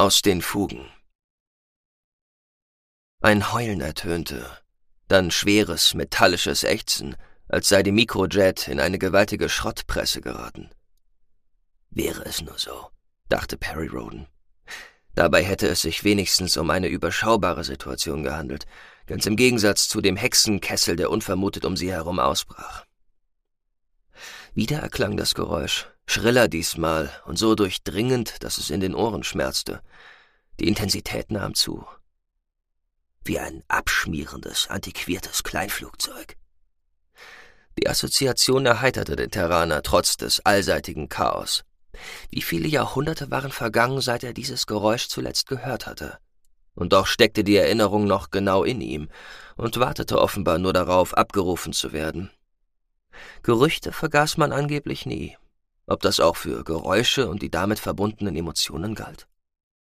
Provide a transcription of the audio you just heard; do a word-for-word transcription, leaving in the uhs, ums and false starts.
Aus den Fugen. Ein Heulen ertönte, dann schweres, metallisches Ächzen, als sei die Mikrojet in eine gewaltige Schrottpresse geraten. Wäre es nur so, dachte Perry Rhodan. Dabei hätte es sich wenigstens um eine überschaubare Situation gehandelt, ganz im Gegensatz zu dem Hexenkessel, der unvermutet um sie herum ausbrach. Wieder erklang das Geräusch, schriller diesmal und so durchdringend, dass es in den Ohren schmerzte. Die Intensität nahm zu. Wie ein abschmierendes, antiquiertes Kleinflugzeug. Die Assoziation erheiterte den Terraner trotz des allseitigen Chaos. Wie viele Jahrhunderte waren vergangen, seit er dieses Geräusch zuletzt gehört hatte? Und doch steckte die Erinnerung noch genau in ihm und wartete offenbar nur darauf, abgerufen zu werden. Gerüchte vergaß man angeblich nie. Ob das auch für Geräusche und die damit verbundenen Emotionen galt?